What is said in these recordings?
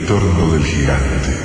retorno del gigante.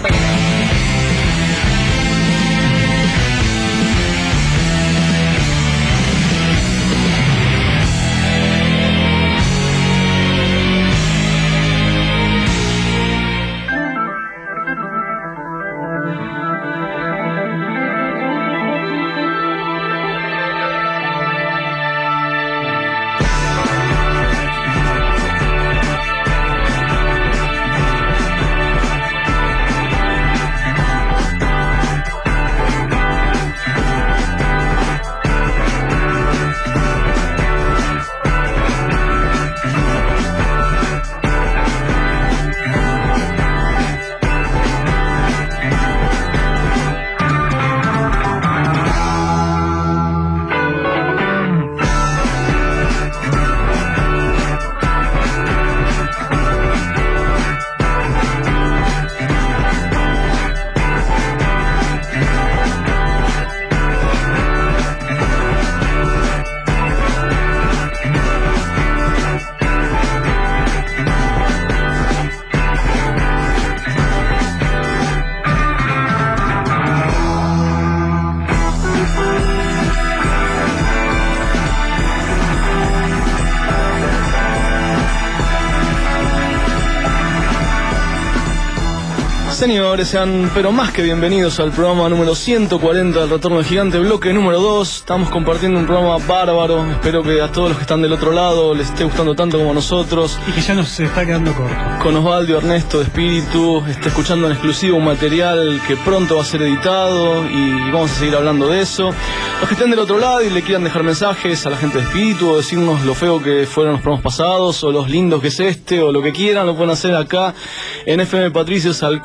Señores, sean pero más que bienvenidos al programa número 140 del Retorno del Gigante, bloque número 2. Estamos compartiendo un programa bárbaro. Espero que a todos los que están del otro lado les esté gustando tanto como a nosotros. Y que ya nos está quedando corto. Con Osvaldo Ernesto de Espíritu, escuchando en exclusivo un material que pronto va a ser editado y vamos a seguir hablando de eso. Los que estén del otro lado y le quieran dejar mensajes a la gente de Espíritu o decirnos lo feo que fueron los programas pasados o los lindos que es o lo que quieran, lo pueden hacer acá en FM Patricios al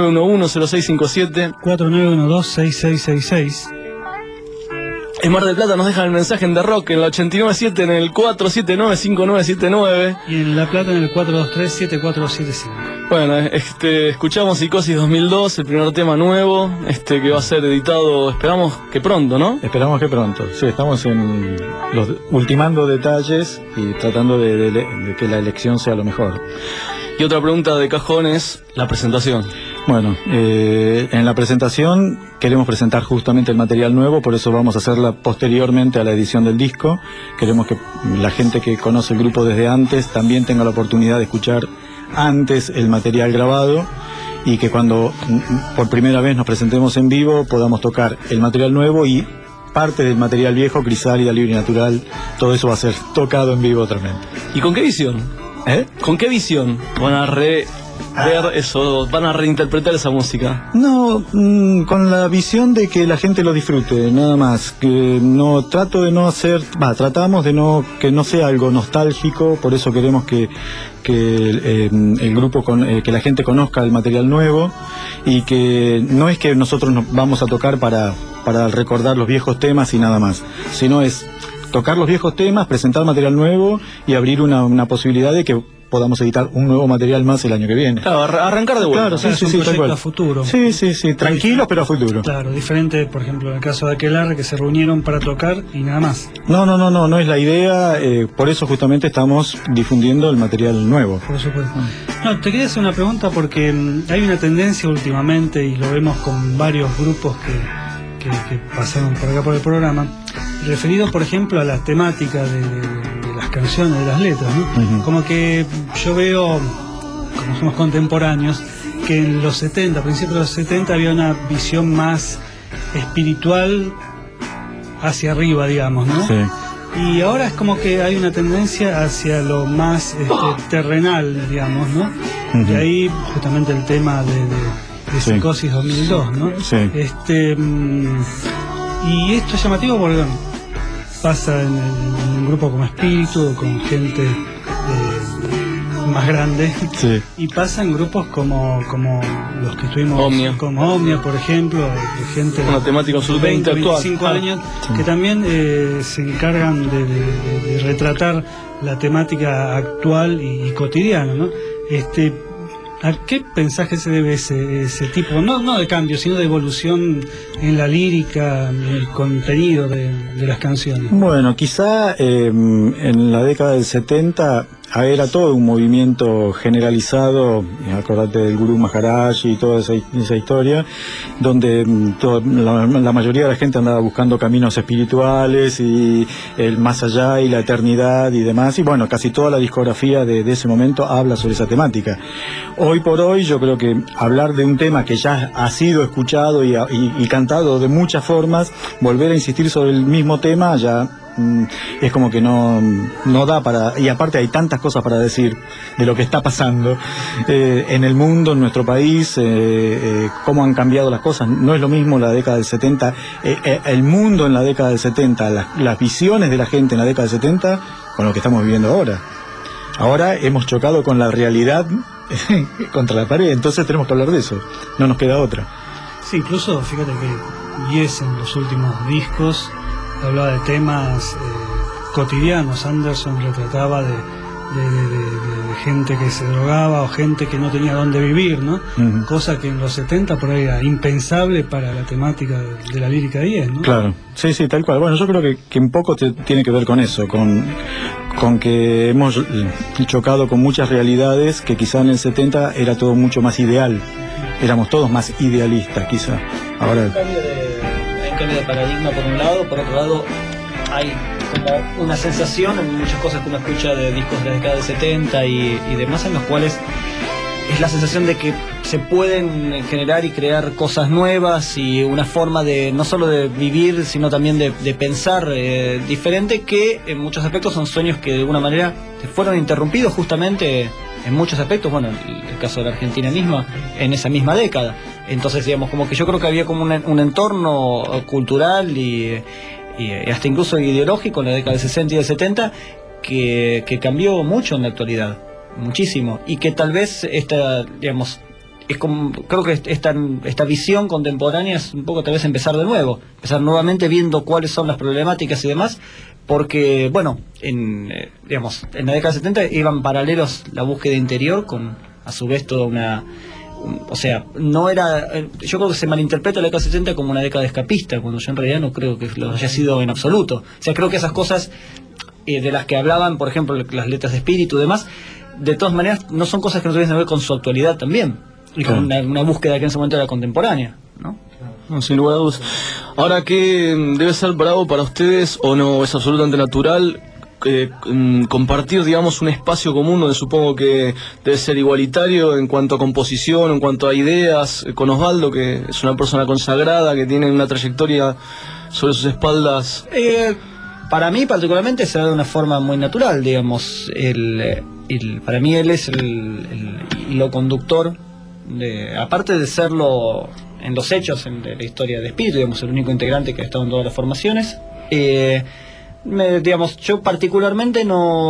4911-0657 4912-6666. En Mar del Plata nos dejan el mensaje en The Rock en la 89.7 en el 479-5979 y en La Plata en el 423-7475. Bueno, escuchamos Psicosis 2002, el primer tema nuevo, que va a ser editado, esperamos que pronto, ¿no? Esperamos que pronto, sí, estamos ultimando detalles y tratando de que la elección sea lo mejor. Y otra pregunta de cajón es la presentación. Bueno, en la presentación queremos presentar justamente el material nuevo, por eso vamos a hacerla posteriormente a la edición del disco. Queremos que la gente que conoce el grupo desde antes también tenga la oportunidad de escuchar antes el material grabado y que cuando por primera vez nos presentemos en vivo podamos tocar el material nuevo y parte del material viejo, Crisálida, Libre y Natural, todo eso va a ser tocado en vivo también. ¿Y con qué visión? ¿Con qué visión van a ver eso, van a reinterpretar esa música? No, con la visión de que la gente lo disfrute, nada más. Que no tratamos de que no sea algo nostálgico, por eso queremos que el grupo que la gente conozca el material nuevo y que no es que nosotros nos vamos a tocar para recordar los viejos temas y nada más, sino es tocar los viejos temas, presentar material nuevo y abrir una posibilidad de que podamos editar un nuevo material más el año que viene. Claro, arrancar de vuelta. Claro, sí, un proyecto a futuro. Sí, tranquilos pero a futuro. Claro, diferente, por ejemplo, en el caso de Aquelarre, que se reunieron para tocar y nada más. No es la idea, por eso justamente estamos difundiendo el material nuevo. Por supuesto. No, te quería hacer una pregunta porque hay una tendencia últimamente, y lo vemos con varios grupos que pasaron por acá por el programa, referido por ejemplo a la temática de las canciones, de las letras, ¿no? Uh-huh. Como que yo veo, como somos contemporáneos, que en los 70, principios de los 70 había una visión más espiritual hacia arriba, digamos, ¿no? Sí. Y ahora es como que hay una tendencia hacia lo más terrenal, digamos, ¿no? Uh-huh. Y ahí justamente el tema de Psicosis 2002, ¿no? Sí. Y esto es llamativo porque pasa en un grupo como Espíritu, con gente más grande, sí. Y pasa en grupos como los que estuvimos, Omnia. Como Omnia, por ejemplo, de gente una temática absolutamente 20, 25 actual. años, sí. Que también se encargan de retratar la temática actual y cotidiana, ¿no? ¿A qué pensás que se debe ese tipo, no de cambio, sino de evolución en la lírica, en el contenido de las canciones? Bueno, quizá en la década del 70 era todo un movimiento generalizado, acordate del Gurú Maharaj y toda esa historia, donde la mayoría de la gente andaba buscando caminos espirituales y el más allá y la eternidad y demás, y bueno, casi toda la discografía de ese momento habla sobre esa temática. Hoy por hoy yo creo que hablar de un tema que ya ha sido escuchado y cantado de muchas formas, volver a insistir sobre el mismo tema ya es como que no da para, y aparte hay tantas cosas para decir de lo que está pasando en el mundo, en nuestro país, cómo han cambiado las cosas. No es lo mismo la década del 70, el mundo en la década del 70, las visiones de la gente en la década del 70 con lo que estamos viviendo ahora. Ahora hemos chocado con la realidad contra la pared, entonces tenemos que hablar de eso, no nos queda otra. Sí, incluso fíjate que Yes en los últimos discos hablaba de temas cotidianos. Anderson retrataba de gente que se drogaba o gente que no tenía dónde vivir, ¿no? Uh-huh. Cosa que en los 70 por ahí era impensable para la temática de la lírica 10, ¿no? Claro, sí, tal cual. Bueno, yo creo que un poco tiene que ver con eso, con que hemos chocado con muchas realidades que quizá en el 70 era todo mucho más ideal. Éramos todos más idealistas, quizá. Ahora hay un cambio de paradigma por un lado, por otro lado hay como una sensación en muchas cosas que uno escucha de discos de la década del 70 y demás, en los cuales es la sensación de que se pueden generar y crear cosas nuevas y una forma de no solo de vivir, sino también de pensar diferente, que en muchos aspectos son sueños que de alguna manera fueron interrumpidos justamente en muchos aspectos, bueno, el caso de la Argentina misma, en esa misma década. Entonces, digamos, como que yo creo que había como un entorno cultural y hasta incluso ideológico en la década del 60 y del 70 que cambió mucho en la actualidad, muchísimo, y que tal vez digamos, es como, creo que esta visión contemporánea es un poco tal vez empezar de nuevo, empezar nuevamente viendo cuáles son las problemáticas y demás, porque bueno, digamos, en la década del 70 iban paralelos la búsqueda interior con a su vez toda o sea, no era, yo creo que se malinterpreta la década del 70 como una década escapista, cuando yo en realidad no creo que lo haya sido en absoluto. O sea, creo que esas cosas de las que hablaban, por ejemplo, las letras de espíritu y demás, de todas maneras no son cosas que no tuviesen que ver con su actualidad también, y con una búsqueda que en ese momento era contemporánea, ¿no? No, sin lugar a dudas. Ahora, ¿qué debe ser bravo para ustedes o no es absolutamente natural compartir, digamos, un espacio común donde supongo que debe ser igualitario en cuanto a composición, en cuanto a ideas, con Osvaldo, que es una persona consagrada, que tiene una trayectoria sobre sus espaldas? Para mí particularmente se da de una forma muy natural, digamos. Para mí él es el hilo conductor, aparte de serlo en los hechos de la historia de espíritu, digamos, el único integrante que ha estado en todas las formaciones. Digamos, yo particularmente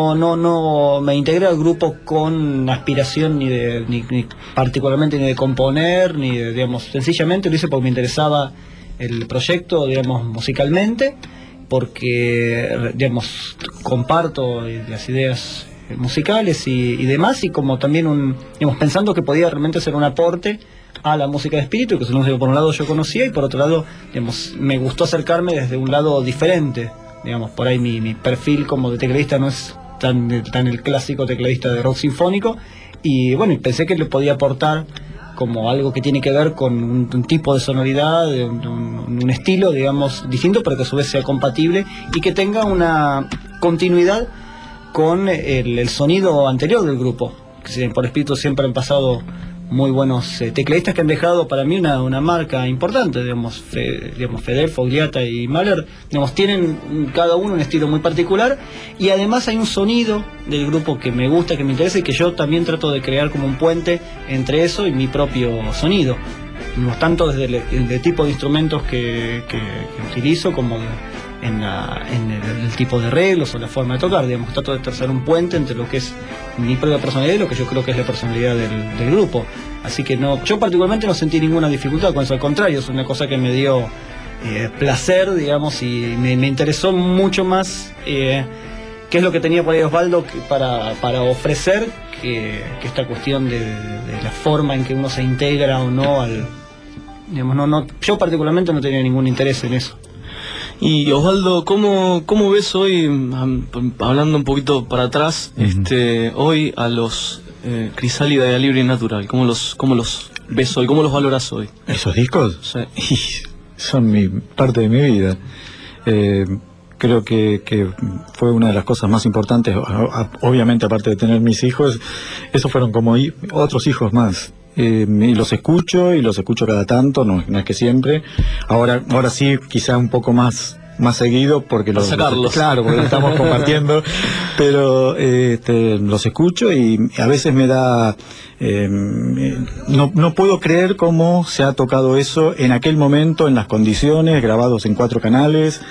no me integré al grupo con aspiración ni particularmente ni de componer, ni de, digamos, sencillamente lo hice porque me interesaba el proyecto, digamos, musicalmente, porque, digamos, comparto las ideas musicales y demás, y como también digamos, pensando que podía realmente ser un aporte a la música de espíritu, que por un lado yo conocía y por otro lado, digamos, me gustó acercarme desde un lado diferente. Digamos, por ahí mi perfil como de tecladista no es tan el clásico tecladista de rock sinfónico, y bueno, pensé que le podía aportar como algo que tiene que ver con un tipo de sonoridad, un estilo, digamos, distinto, pero que a su vez sea compatible y que tenga una continuidad con el sonido anterior del grupo, que por espíritu siempre han pasado muy buenos tecladistas que han dejado para mí una marca importante, digamos, Feder, Fogliata y Mahler, digamos, tienen cada uno un estilo muy particular, y además hay un sonido del grupo que me gusta, que me interesa, y que yo también trato de crear como un puente entre eso y mi propio sonido, tanto desde el tipo de instrumentos que utilizo como en el tipo de arreglos o la forma de tocar, digamos, trato de trazar un puente entre lo que es mi propia personalidad y lo que yo creo que es la personalidad del grupo. Así que yo particularmente no sentí ninguna dificultad con eso, al contrario, es una cosa que me dio placer, digamos, y me interesó mucho más qué es lo que tenía por ahí Osvaldo para ofrecer, que esta cuestión de la forma en que uno se integra o no al, digamos, yo particularmente no tenía ningún interés en eso. Y Osvaldo, ¿cómo ves hoy, hablando un poquito para atrás, hoy a los Crisálida y a Libre y Natural? ¿Cómo los ves hoy? ¿Cómo los valoras hoy? ¿Esos discos? Sí. Son parte de mi vida. Creo que fue una de las cosas más importantes, obviamente aparte de tener mis hijos, esos fueron como otros hijos más. Y los escucho cada tanto, no es que siempre. Ahora sí, quizá un poco más seguido porque los estamos compartiendo, pero los escucho y a veces me da no puedo creer cómo se ha tocado eso en aquel momento, en las condiciones, grabados en 4 canales,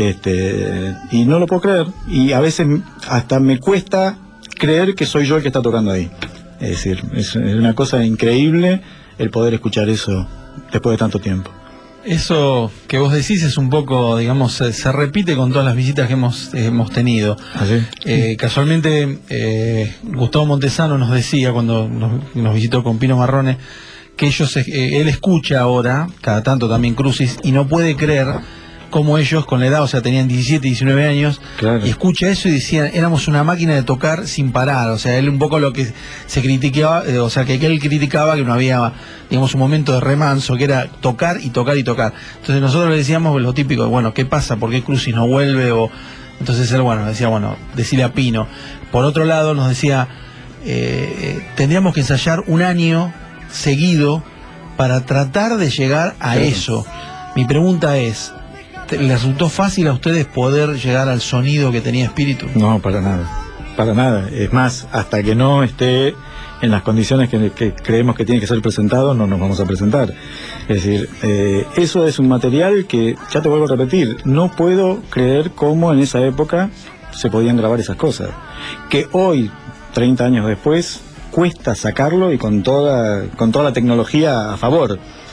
y no lo puedo creer, y a veces hasta me cuesta creer que soy yo el que está tocando ahí. Es decir, es una cosa increíble el poder escuchar eso después de tanto tiempo. Eso que vos decís es un poco, digamos, se repite con todas las visitas que hemos tenido. ¿Ah, sí? Casualmente, Gustavo Montesano nos decía cuando nos visitó con Pino Marrone que él escucha ahora, cada tanto también Crucis, y no puede creer cómo ellos con la edad, o sea, tenían 17, 19 años, claro, y escucha eso y decían, éramos una máquina de tocar sin parar. O sea, él un poco lo que se criticaba, o sea, que él criticaba que no había, digamos, un momento de remanso, que era tocar y tocar y tocar. Entonces nosotros le decíamos lo típico, bueno, ¿qué pasa? ¿Por qué Crucis no vuelve? Entonces él, decía, decile a Pino. Por otro lado, nos decía, tendríamos que ensayar un año seguido para tratar de llegar a eso. Mi pregunta es, ¿les resultó fácil a ustedes poder llegar al sonido que tenía Espíritu? No, para nada. Es más, hasta que no esté en las condiciones que creemos que tiene que ser presentado, no nos vamos a presentar. Es decir, eso es un material que, ya te vuelvo a repetir, no puedo creer cómo en esa época se podían grabar esas cosas. Que hoy, 30 años después, cuesta sacarlo, y con toda la tecnología a favor.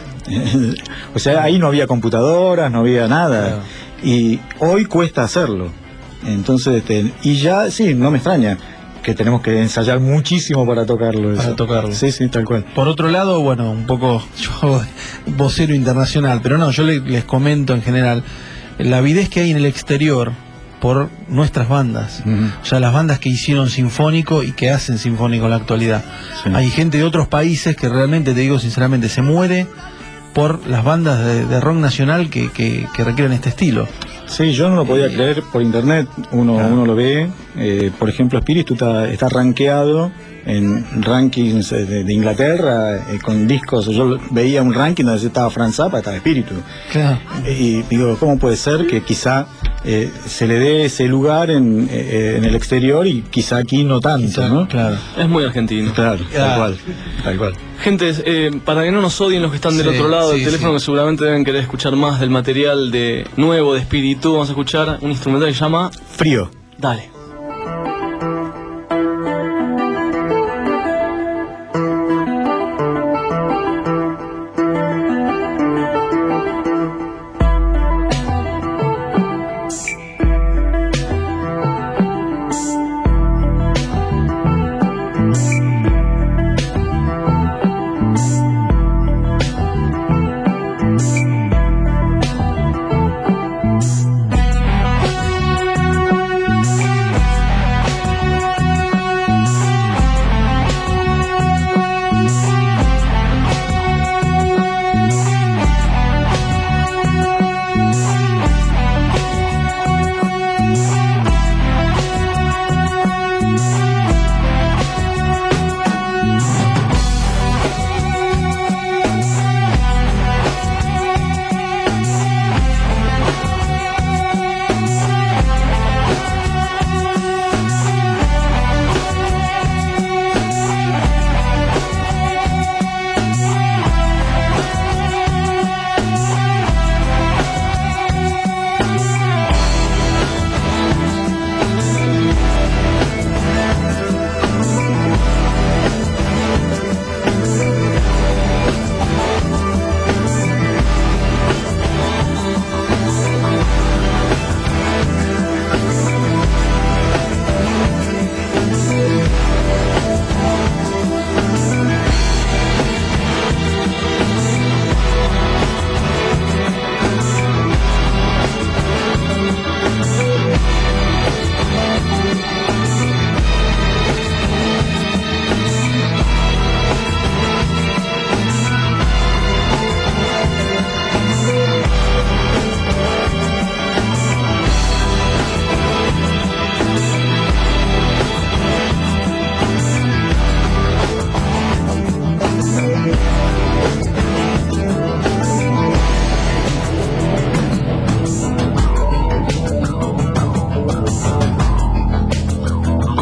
O sea, ahí no había computadoras, no había nada, claro, y hoy cuesta hacerlo. Entonces, y ya, sí, no me extraña que tenemos que ensayar muchísimo para tocarlo. Sí, tal cual. Por otro lado, un poco yo hago vocero internacional, pero no, yo les comento en general la avidez que hay en el exterior por nuestras bandas, o sea, las bandas que hicieron sinfónico y que hacen sinfónico en la actualidad. Sí. Hay gente de otros países que realmente, te digo sinceramente, se muere por las bandas de rock nacional que requieren este estilo. Sí, yo no lo podía creer por internet, uno lo ve, por ejemplo, Espíritu está rankeado en rankings de Inglaterra, con discos. Yo veía un ranking donde estaba Franz Zappa, estaba Espíritu. Claro. Y digo, ¿cómo puede ser que quizá se le dé ese lugar en el exterior y quizá aquí no tanto, quizá, ¿no? Claro. Es muy argentino. Claro, tal cual. Gente, para que no nos odien los que están del otro lado del teléfono, que seguramente deben querer escuchar más del material nuevo de Espíritu, vamos a escuchar un instrumental que se llama Frío. Dale.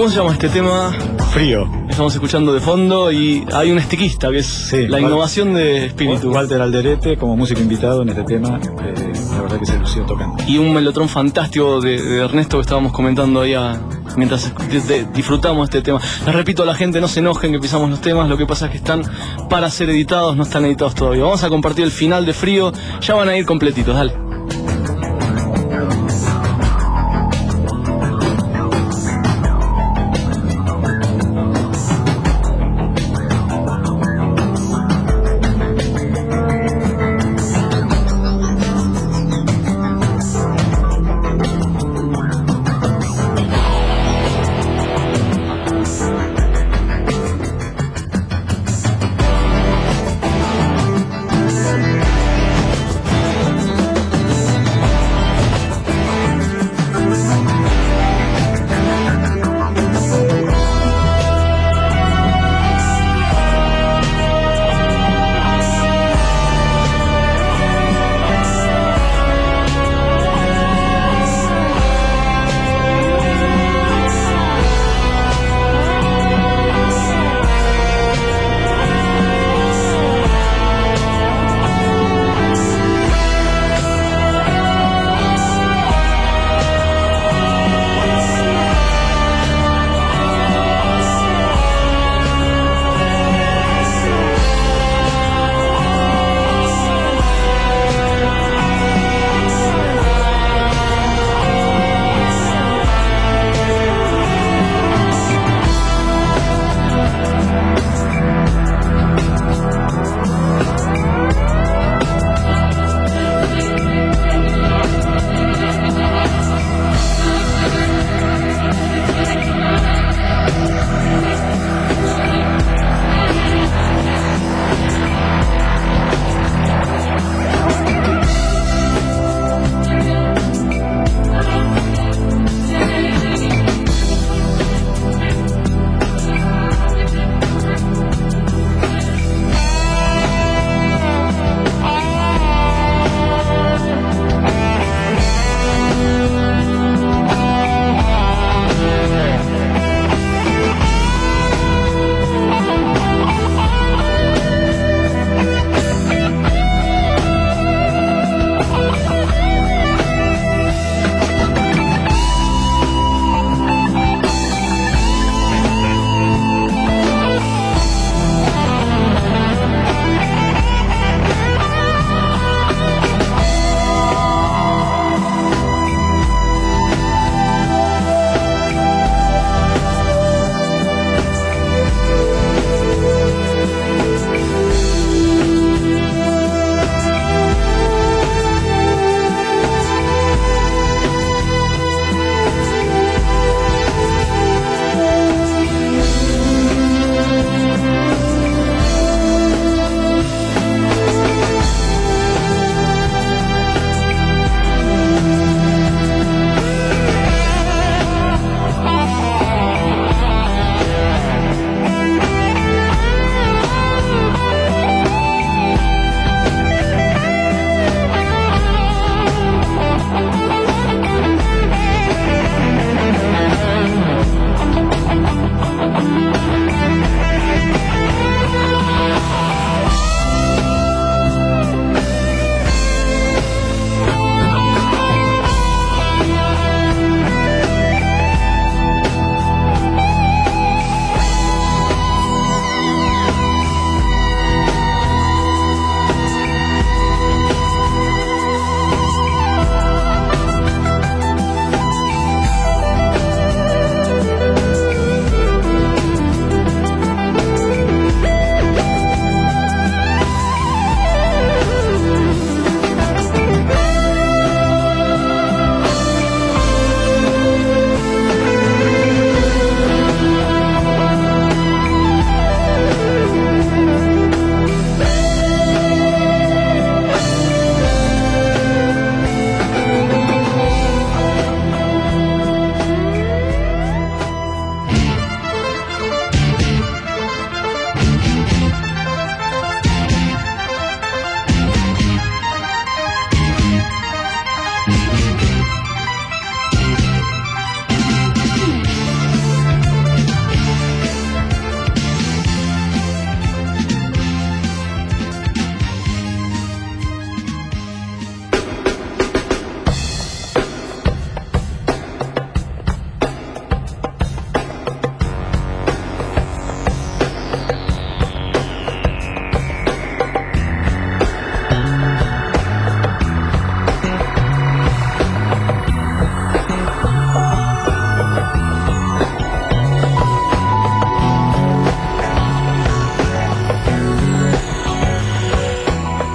¿Cómo se llama este tema? Frío. Estamos escuchando de fondo y hay un estiquista que es Sí, la innovación de Espíritu. Walter Alderete como músico invitado en este tema, la verdad que se lució tocando. Y un melotrón fantástico de Ernesto que estábamos comentando ahí mientras disfrutamos este tema. Les repito a la gente, no se enojen que pisamos los temas, lo que pasa es que están para ser editados, no están editados todavía. Vamos a compartir el final de Frío, ya van a ir completitos, dale.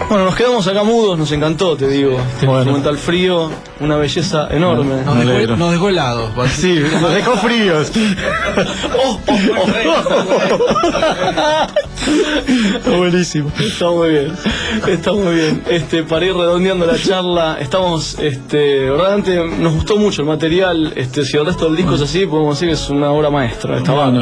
Bueno, nos quedamos acá mudos, nos encantó, te digo. Este instrumental frío, una belleza enorme. Nos dejó helados. Sí, nos dejó fríos. Buenísimo. Está muy bien, está muy bien. Para ir redondeando la charla, estamos, realmente nos gustó mucho el material. Si el resto del disco es así, podemos decir que es una obra maestra.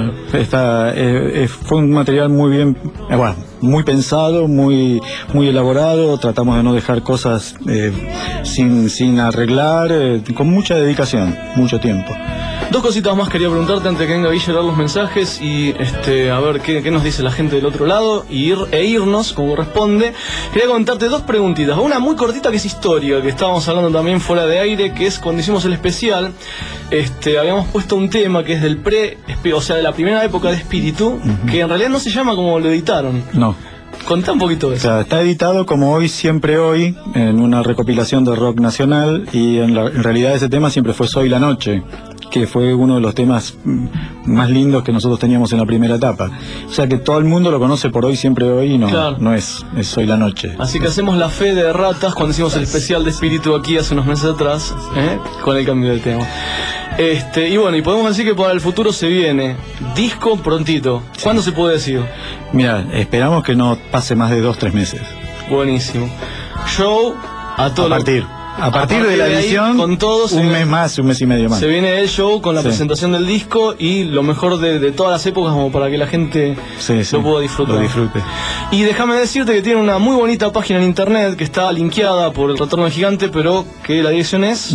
Fue un material muy bien, muy pensado, muy elaborado. Tratamos de no dejar cosas sin arreglar, con mucha dedicación, mucho tiempo. Dos cositas más quería preguntarte antes que venga Guille a leer los mensajes y a ver qué nos dice la gente del otro lado e irnos como corresponde. Quería contarte dos preguntitas. Una muy cortita que es historia, que estábamos hablando también fuera de aire, que es cuando hicimos el especial, habíamos puesto un tema que es del de la primera época de Espíritu, que en realidad no se llama como lo editaron. No. Contá un poquito de eso. O sea, está editado como Hoy Siempre Hoy, en una recopilación de rock nacional, y en realidad ese tema siempre fue Soy la Noche, que fue uno de los temas más lindos que nosotros teníamos en la primera etapa. O sea que todo el mundo lo conoce por Hoy Siempre Hoy y no es Soy la Noche. Así que hacemos la fe de ratas cuando hicimos el especial de Espíritu aquí hace unos meses atrás, con el cambio de tema. Y bueno, y podemos decir que para el futuro se viene disco prontito. ¿Cuándo se puede decir? Mira, esperamos que no pase más de 2-3 meses. Buenísimo. Show a todo. A partir de la edición, con todos, un mes y medio más. Se viene el show con la presentación del disco y lo mejor de todas las épocas, como para que la gente lo pueda disfrutar. Lo disfrute. Y déjame decirte que tiene una muy bonita página en internet que está linkeada por el Retorno del Gigante, pero que la dirección es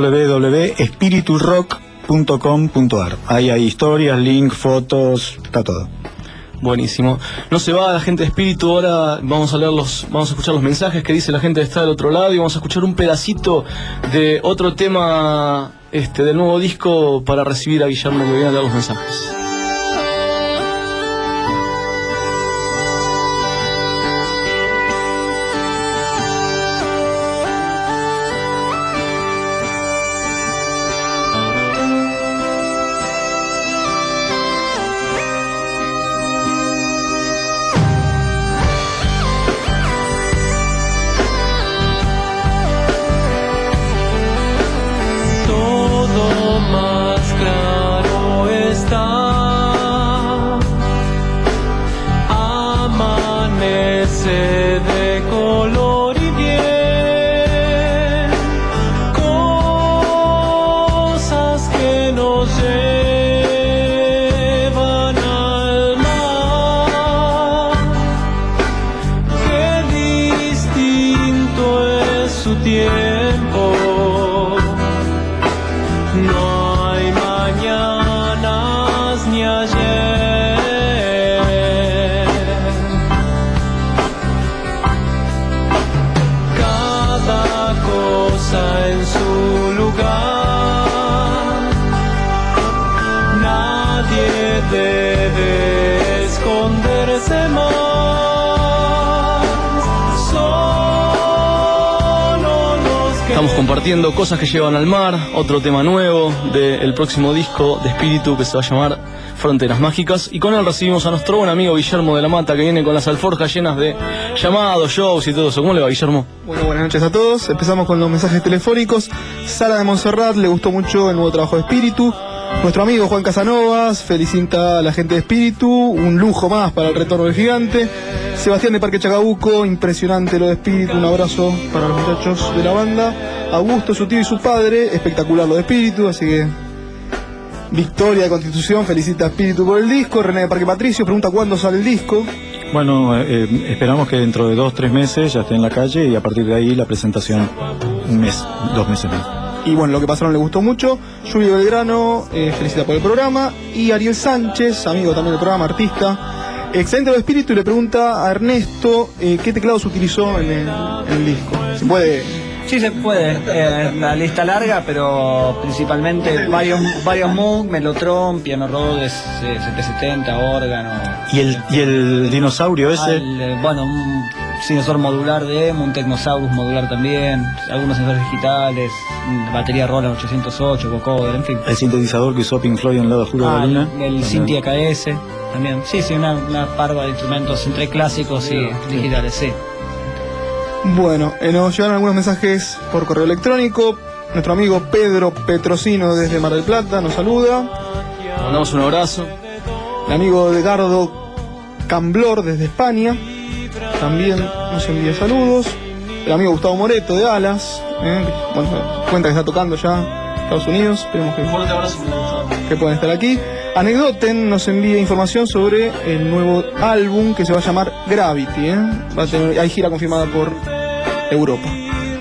www.espiriturock.com.ar. Ahí hay historias, links, fotos, está todo. Buenísimo. No se va la gente de Espíritu, ahora vamos a escuchar los mensajes que dice la gente que está del otro lado y vamos a escuchar un pedacito de otro tema del nuevo disco para recibir a Guillermo que viene a dar los mensajes. Estamos compartiendo Cosas que llevan al mar, otro tema nuevo del próximo disco de Espíritu que se va a llamar Fronteras Mágicas, y con él recibimos a nuestro buen amigo Guillermo de la Mata, que viene con las alforjas llenas de llamados, shows y todo eso. ¿Cómo le va, Guillermo? Bueno, buenas noches a todos. Empezamos con los mensajes telefónicos. Sara de Montserrat le gustó mucho el nuevo trabajo de Espíritu. Nuestro amigo Juan Casanovas felicita a la gente de Espíritu, un lujo más para el Retorno del Gigante. Sebastián de Parque Chacabuco, impresionante lo de Espíritu, un abrazo para los muchachos de la banda. Augusto, su tío y su padre, espectacular lo de Espíritu, así que Victoria de Constitución felicita a Espíritu por el disco. René de Parque Patricio pregunta cuándo sale el disco. Bueno, esperamos que dentro de 2-3 meses ya esté en la calle y a partir de ahí la presentación 2 meses más. Y bueno, lo que pasaron le gustó mucho. Julio Belgrano felicita por el programa. Y Ariel Sánchez, amigo también del programa, artista, excelente lo de Espíritu, y le pregunta a Ernesto qué teclados utilizó en el disco. ¿Se puede? Sí, se puede. La lista larga, pero principalmente varios Moog, Mellotron, Piano Rhodes, 770, órgano. ¿Y el dinosaurio ese? Un sensor modular de EMU, un Technosaurus modular también, algunos sensores digitales, batería Roland 808, vocoder, en fin. El sintetizador que usó Pink Floyd en el lado oscuro de la luna. El Synthi AKS también. Sí, una parva de instrumentos entre clásicos y digitales, sí. Bueno, nos llegaron algunos mensajes por correo electrónico. Nuestro amigo Pedro Petrosino desde Mar del Plata nos saluda. Mandamos un abrazo. El amigo Edgardo Camblor desde España también nos envía saludos. El amigo Gustavo Moreto de Dallas, bueno, cuenta que está tocando ya en Estados Unidos. Esperemos que puedan estar aquí. Anecdoten nos envía información sobre el nuevo álbum que se va a llamar Gravity. Hay gira confirmada por Europa.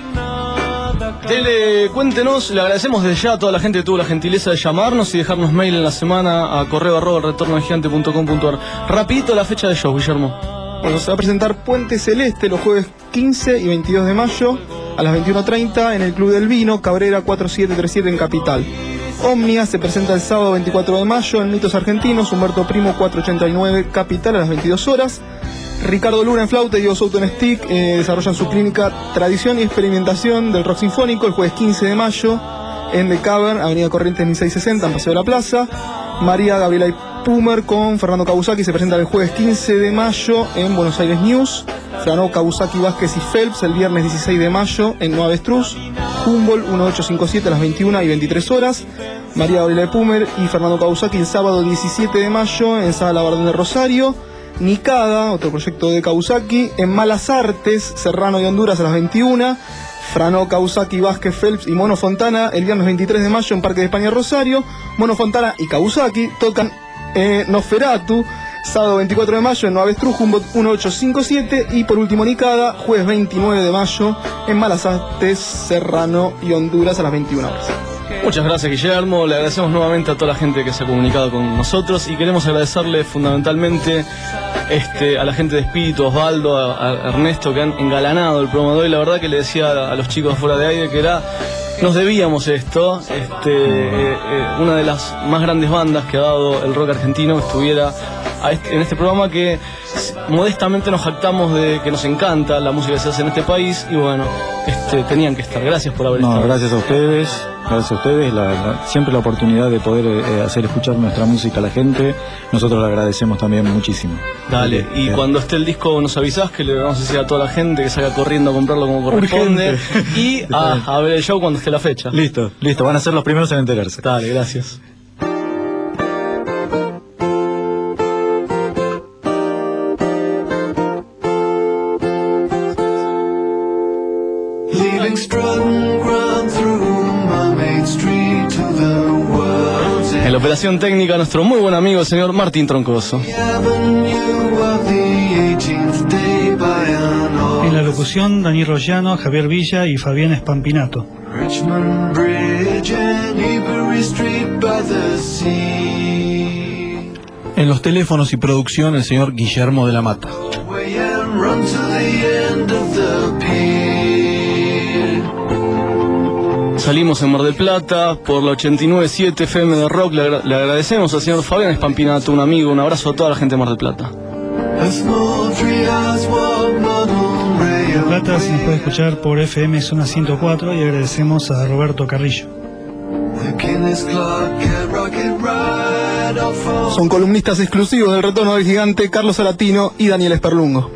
Cuéntenos, le agradecemos desde ya a toda la gente que tuvo la gentileza de llamarnos y dejarnos mail en la semana a correo@elretornogigante.com.ar. Rapidito la fecha de show, Guillermo. Bueno, se va a presentar Puente Celeste los jueves 15 y 22 de mayo a las 21:30 en el Club del Vino, Cabrera 4737 en Capital. Omnia se presenta el sábado 24 de mayo en Mitos Argentinos, Humberto Primo 489 Capital a las 22 horas. Ricardo Luna en flauta y Diego Souto en stick desarrollan su clínica Tradición y Experimentación del Rock Sinfónico el jueves 15 de mayo en The Cavern, Avenida Corrientes 1660 en Paseo de la Plaza. María Gabriela Pumer con Fernando Kawasaki se presentan el jueves 15 de mayo en Buenos Aires News. Fernando Kawasaki, Vázquez y Phelps el viernes 16 de mayo en Nueva Avestruz. Humboldt 1857 a las 21 y 23 horas. María Gabriela Pumer y Fernando Kawasaki el sábado 17 de mayo en Sala Bardén de Rosario. Nicada, otro proyecto de Kawasaki, en Malas Artes, Serrano y Honduras a las 21. Frano, Kawasaki, Vázquez, Phelps y Mono Fontana el viernes 23 de mayo en Parque de España Rosario. Mono Fontana y Kawasaki tocan Nosferatu, sábado 24 de mayo en Nueva Avestruz, Humboldt 1857. Y por último Nicada, jueves 29 de mayo en Malas Artes, Serrano y Honduras a las 21 horas. Muchas gracias, Guillermo. Le agradecemos nuevamente a toda la gente que se ha comunicado con nosotros y queremos agradecerle fundamentalmente a la gente de Espíritu, a Osvaldo, a Ernesto, que han engalanado el programa de hoy. La verdad que le decía a los chicos fuera de aire que nos debíamos esto. Una de las más grandes bandas que ha dado el rock argentino estuviera en este programa, que modestamente nos jactamos de que nos encanta la música que se hace en este país, y bueno, tenían que estar. Gracias por haber estado. Gracias a ustedes. Gracias a ustedes, siempre la oportunidad de poder hacer escuchar nuestra música a la gente, nosotros le agradecemos también muchísimo. Dale, y cuando esté el disco nos avisás, que le vamos a decir a toda la gente que salga corriendo a comprarlo como corresponde. Urgente. Y a ver el show cuando esté la fecha. Listo, van a ser los primeros en enterarse. Dale, gracias. En la operación técnica, nuestro muy buen amigo, el señor Martín Troncoso. En la locución, Daniel Rollano, Javier Villa y Fabián Espampinato. En los teléfonos y producción, el señor Guillermo de la Mata. Salimos en Mar del Plata por la 89.7 FM de Rock. Le agradecemos al señor Fabián Espampinato, un amigo. Un abrazo a toda la gente de Mar del Plata. Mar del Plata se nos puede escuchar por FM Zona 104 y agradecemos a Roberto Carrillo. Son columnistas exclusivos del Retorno del Gigante, Carlos Salatino y Daniel Esperlungo.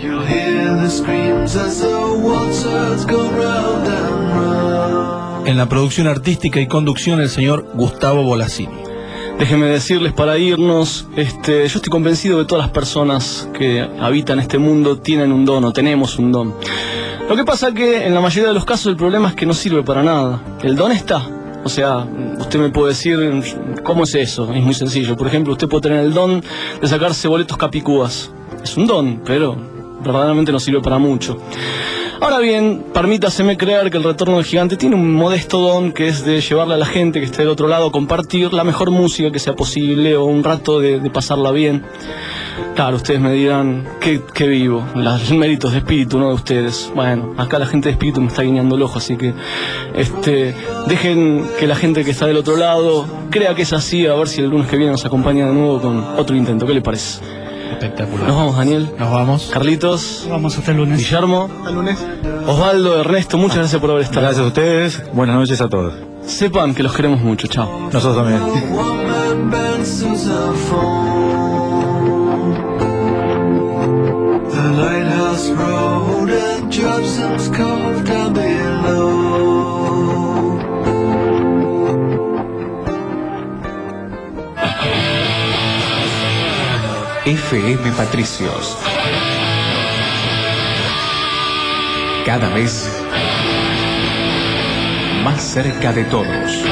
En la producción artística y conducción, el señor Gustavo Bolasini. Déjenme decirles para irnos, yo estoy convencido de que todas las personas que habitan este mundo tienen un don o tenemos un don. Lo que pasa que en la mayoría de los casos el problema es que no sirve para nada. El don está. O sea, usted me puede decir, ¿cómo es eso? Es muy sencillo. Por ejemplo, usted puede tener el don de sacarse boletos capicúas. Es un don, pero verdaderamente no sirve para mucho. Ahora bien, permítaseme creer que el Retorno del Gigante tiene un modesto don, que es de llevarle a la gente que esté del otro lado a compartir la mejor música que sea posible, o un rato de pasarla bien. Claro, ustedes me dirán, ¿qué vivo? Los méritos de Espíritu, no de ustedes. Bueno, acá la gente de Espíritu me está guiñando el ojo, así que dejen que la gente que está del otro lado crea que es así, a ver si el lunes que viene nos acompaña de nuevo con otro intento. ¿Qué les parece? Espectacular. Nos vamos, Daniel. Nos vamos. Carlitos. Vamos hasta el lunes. Guillermo. Hasta el lunes. Osvaldo, Ernesto, muchas gracias por haber estado. Gracias a ustedes. Buenas noches a todos. Sepan que los queremos mucho. Chao. Nosotros también. The lighthouse road and jobs something's cold down below. FM Patricios. Cada vez más cerca de todos.